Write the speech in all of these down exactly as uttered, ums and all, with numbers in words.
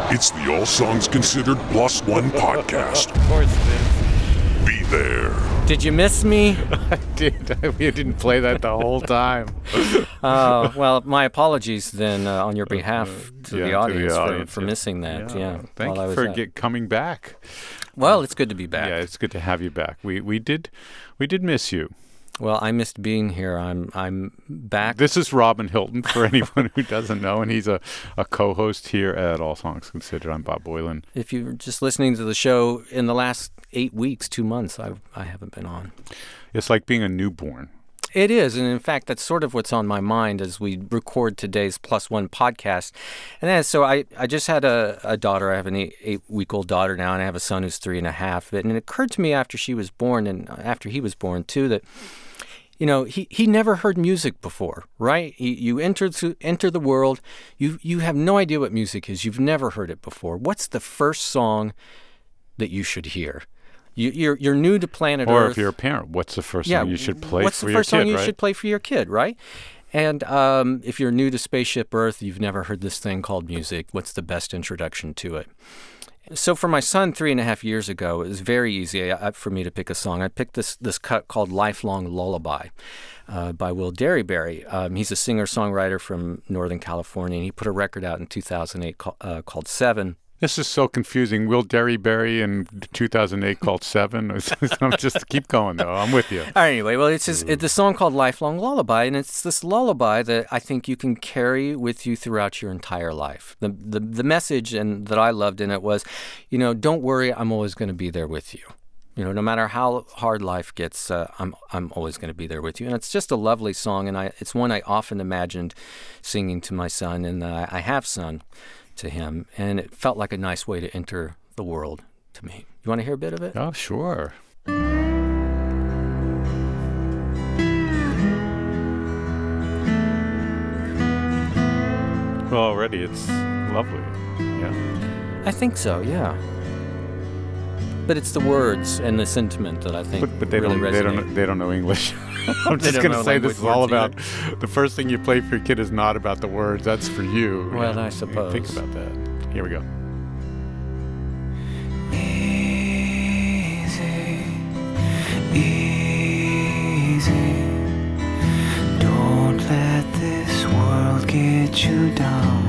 It's the All Songs Considered Plus One podcast. Of course it is. Be there. Did you miss me? I did. We didn't play that the whole time. Uh, well, my apologies then uh, on your behalf to, Yeah, the, to audience the audience, for, for yeah. missing that. Yeah. Thank while I you was for out. get, coming back. Well, it's good to be back. Yeah, it's good to have you back. We we did we did miss you. Well, I missed being here. I'm I'm back. This is Robin Hilton, for anyone who doesn't know, and he's a, a co-host here at All Songs Considered. I'm Bob Boylan. If you're just listening to the show in the last eight weeks, two months, I I haven't been on. It's like being a newborn. It is, and in fact, that's sort of what's on my mind as we record today's Plus One podcast. And then, so I, I just had a, a daughter. I have an eight, eight-week-old daughter now, and I have a son who's three and a half. And it occurred to me after she was born, and after he was born, too, that, you know, he, he never heard music before, right? He, you enter, to, enter the world, you, you have no idea what music is. You've never heard it before. What's the first song that you should hear? You, you're you're new to planet Or Earth. if you're a parent, what's the first yeah, song you should play what's for the your first kid, song you right? should play for your kid, right? And um, if you're new to Spaceship Earth, you've never heard this thing called music. What's the best introduction to it? So for my son, three and a half years ago, it was very easy uh, for me to pick a song. I picked this this cut called "Lifelong Lullaby" uh, by Will Derryberry. Um, he's a singer-songwriter from Northern California, and he put a record out in two thousand eight call, uh, called Seven. This is so confusing. Will Derryberry in two thousand eight called Seven. I'm just keep going though. I'm with you. All right, anyway, well, it's his, it's a song called "Lifelong Lullaby," and it's this lullaby that I think you can carry with you throughout your entire life. The the the message and that I loved in it was, you know, don't worry, I'm always going to be there with you. You know, no matter how hard life gets, uh, I'm I'm always going to be there with you. And it's just a lovely song, and I it's one I often imagined singing to my son, and uh, I have sung to him, and it felt like a nice way to enter the world to me. You want to hear a bit of it? Oh, sure. Well, already it's lovely. Yeah. I think so, yeah. But it's the words and the sentiment that I think But, but they really don't resonate. they don't they don't know English. I'm They just don't going know to say language this is all words about the first thing you play for your kid is not about the words. That's for you. Well, Yeah. I suppose. Think about that. Here we go. Easy, easy. Don't let this world get you down.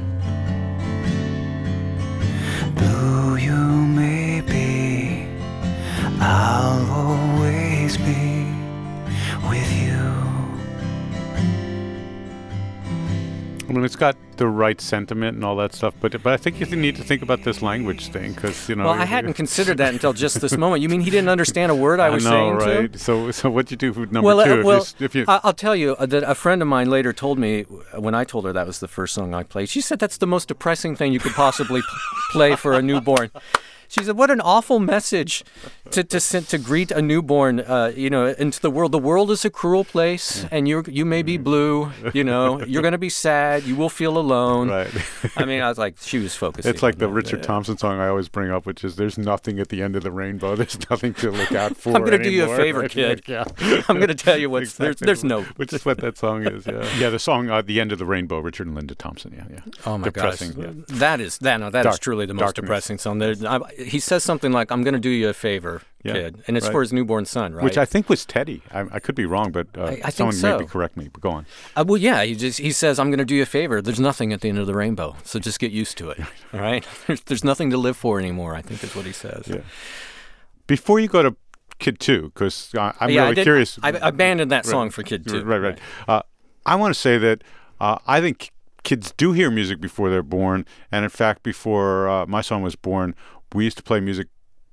Blue you may be, I'll always be with you. I mean, it's got the right sentiment and all that stuff, but but I think you need to think about this language thing because you know. Well, I hadn't considered that until just this moment. You mean he didn't understand a word I was know, saying to him? right? So so what'd you do for number Well, two? uh, if well you, s- if you I- I'll tell you uh, that a friend of mine later told me when I told her that was the first song I played. She said that's the most depressing thing you could possibly p- play for a newborn. She said, "What an awful message to to send, to greet a newborn, uh, you know, into the world. The world is a cruel place, and you you may be blue. You know, you're going to be sad. You will feel alone." right. I mean, I was like, she was focusing. It's like on the that, Richard yeah. Thompson song I always bring up, which is "There's nothing at the end of the rainbow. There's nothing to look out for." I'm gonna do you a anymore." favor, Right? kid. Yeah. I'm going to tell you what's Exactly. there's there's no. Which is what that song is. Yeah. Yeah. The song uh, "The End of the Rainbow," Richard and Linda Thompson. Yeah. Yeah. Oh my Depressing. gosh, Yeah. that is that no, that Dark- is truly the most darkness. depressing song. There, I, he says something like, "I'm going to do you a favor, Yeah, kid," and it's right. for his newborn son, right? Which I think was Teddy. I, I could be wrong, but uh, I- I think someone so. maybe correct me. But go on. Uh, well, yeah, he just he says, "I'm going to do you a favor. There's nothing at the end of the rainbow, so just get used to it." All right, there's, there's nothing to live for anymore. I think is what he says. Yeah. Before you go to Kid Two, because uh, I'm yeah, really I did, curious. I, I abandoned that Right. song for Kid Two. Right, right. Uh, I want to say that uh, I think kids do hear music before they're born, and in fact, before uh, my son was born, we used to play music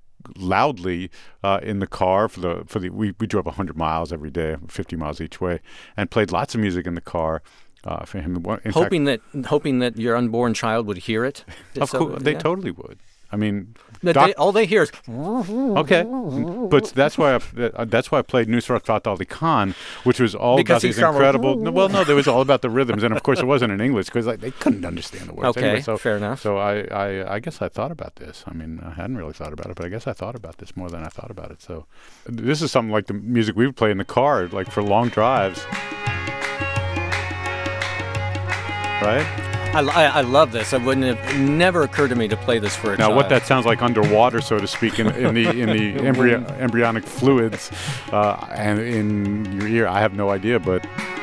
loudly uh, in the car for the for the we, we drove one hundred miles every day, fifty miles each way, and played lots of music in the car uh, for him. In Hoping that hoping that your unborn child would hear it. fact, of So, course, they yeah. totally would. I mean, But doc- they, all they hear is okay, but that's why I, uh, that's why I played Nusrat Fateh Ali Khan, which was all Because about he these sounded- incredible. No, well, no, there was all about the rhythms, and of course it wasn't in English because like, they couldn't understand the words. Okay, anyway, so, fair enough. So I, I, I guess I thought about this. I mean, I hadn't really thought about it, but I guess I thought about this more than I thought about it. So this is something like the music we would play in the car, like for long drives, right? I, I, I love this. It wouldn't have never occurred to me to play this for a Now, child. what that sounds like underwater, so to speak, in, in the in the embryo, embryonic fluids uh, and in your ear, I have no idea, but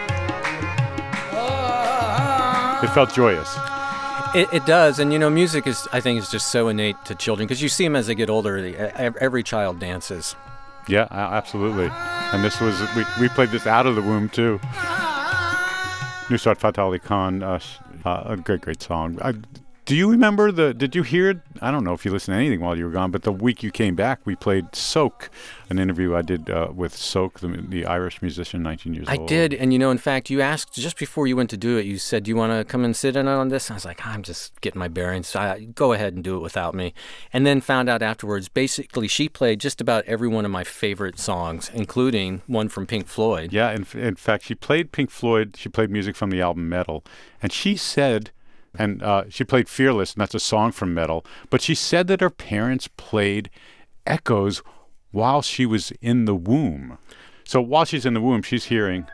it felt joyous. It, it does, and you know, music is, I think, is just so innate to children because you see them as they get older. They, every child dances. Yeah, a- absolutely. And this was we we played this out of the womb too. Nusrat Fateh Ali Khan, uh, uh, a great, great song. I, do you remember the? Did you hear it? I don't know if you listened to anything while you were gone, but the week you came back, we played Soak, an interview I did uh, with Soak, the, the Irish musician, nineteen years I old. did, and you know, in fact, you asked just before you went to do it. You said, "Do you want to come and sit in on this?" I was like, "I'm just getting my bearings. I, go ahead and do it without me." And then found out afterwards. Basically, she played just about every one of my favorite songs, including one from Pink Floyd. Yeah, in, in fact, she played Pink Floyd. She played music from the album Metal, and she said. And uh, she played Fearless, and that's a song from Metal. But she said that her parents played Echoes while she was in the womb. So while she's in the womb, she's hearing.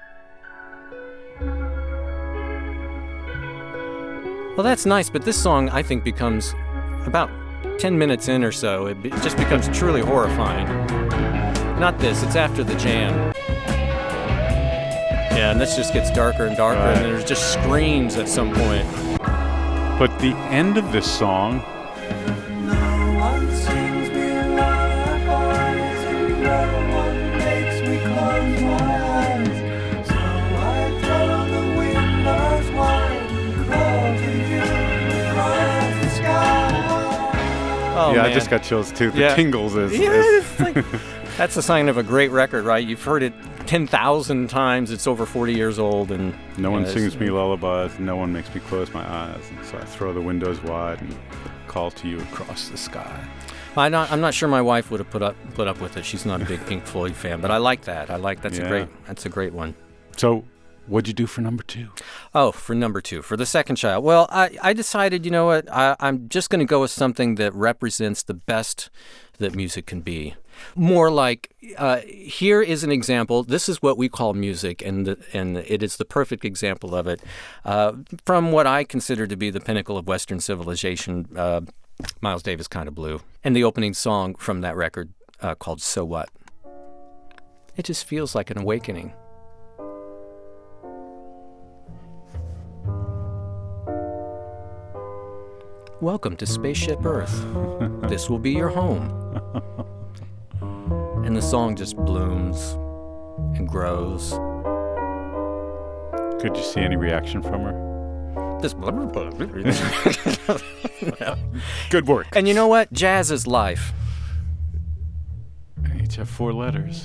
Well, that's nice, but this song, I think, becomes about ten minutes in or so. It, be, it just becomes truly horrifying. Not this, it's after the jam. Yeah, and this just gets darker and darker, Right. and there's just screams at some point. But the end of this song, No one sings me lullabies and no one makes me close my eyes. So I throw the windows wide and crawl to you across the sky. Oh, yeah, man. I just got chills too. The Yeah. tingles is. Yeah, is it's like, that's a sign of a great record, right? You've heard it ten thousand times. It's over forty years old, and no one yeah, it's- sings me lullabies. No one makes me close my eyes. And so I throw the windows wide and call to you across the sky. I'm not, I'm not sure my wife would have put up put up with it. She's not a big Pink Floyd fan, but I like that. I like that's Yeah. a great that's a great one. So what'd you do for number two? Oh, for number two, for the second child. Well, I, I decided, you know what, I, I'm just going to go with something that represents the best that music can be. More like, uh, here is an example. This is what we call music, and the, and it is the perfect example of it. Uh, from what I consider to be the pinnacle of Western civilization, uh, Miles Davis Kind of Blue, and the opening song from that record uh, called So What. It just feels like an awakening. Welcome to Spaceship Earth. This will be your home. And the song just blooms and grows. Could you see any reaction from her? This Good work. And you know what? Jazz is life. Each have four letters.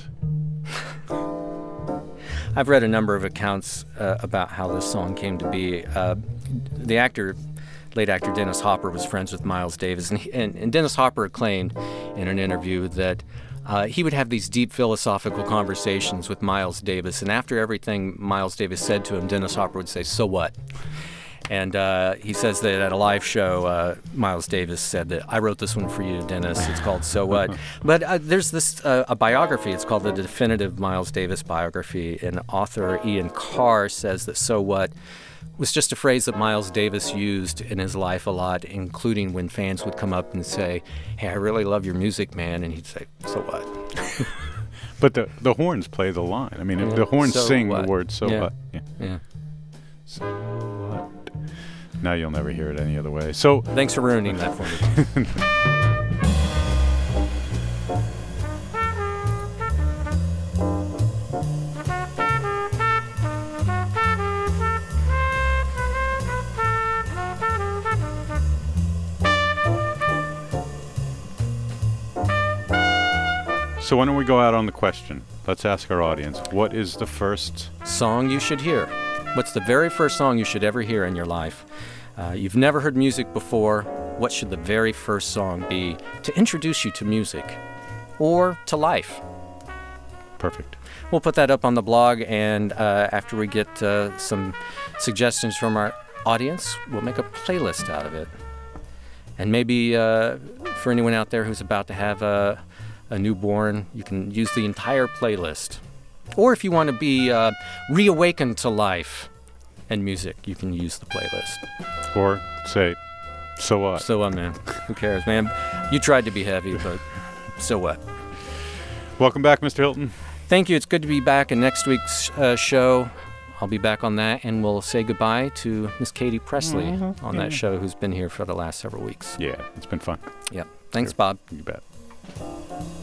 I've read a number of accounts uh, about how this song came to be. Uh, the actor, late actor Dennis Hopper, was friends with Miles Davis, and, he, and, and Dennis Hopper claimed in an interview that uh, he would have these deep philosophical conversations with Miles Davis, and after everything Miles Davis said to him, Dennis Hopper would say, "So what?" And uh, he says that at a live show, uh, Miles Davis said that, "I wrote this one for you, Dennis. It's called So What?" But uh, there's this uh, a biography. It's called the Definitive Miles Davis Biography. And author Ian Carr says that So What was just a phrase that Miles Davis used in his life a lot, including when fans would come up and say, "Hey, I really love your music, man." And he'd say, "So what?" But the the horns play the line. I mean, if Yeah. the horns So sing what? the word "so Yeah. what." Yeah. Yeah. So what? Now you'll never hear it any other way. So Thanks for ruining that for me. So why don't we go out on the question? Let's ask our audience. What is the first? Song you should hear. What's the very first song you should ever hear in your life? Uh, you've never heard music before. What should the very first song be to introduce you to music or to life? Perfect. We'll put that up on the blog, and uh, after we get uh, some suggestions from our audience, we'll make a playlist out of it. And maybe uh, for anyone out there who's about to have a, a newborn, you can use the entire playlist. Or if you want to be uh, reawakened to life and music, you can use the playlist. Or say, so what? So what, man? Who cares, man? You tried to be heavy, but so what? Welcome back, Mister Hilton. Thank you. It's good to be back in next week's uh, show. I'll be back on that, and we'll say goodbye to Miss Katie Presley Mhm. on Yeah. that show, who's been here for the last several weeks. Yeah, it's been fun. Yep. Thanks, Sure. Bob. You bet.